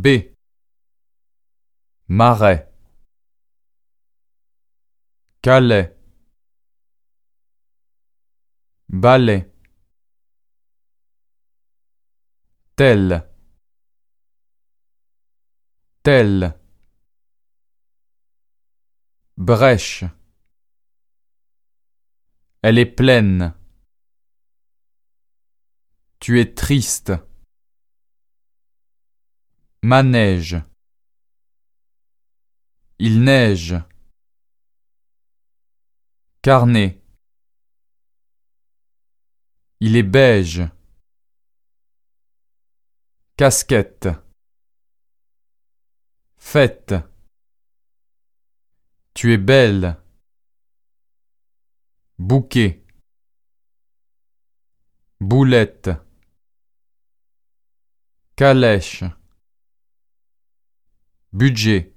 B. Marais. Calais. Balai. Tel. Tel. Brèche. Elle est pleine. Tu es triste. Manège. Il neige. Carnet. Il est beige. Casquette. Fête. Tu es belle. Bouquet. Boulette. Calèche. Budget.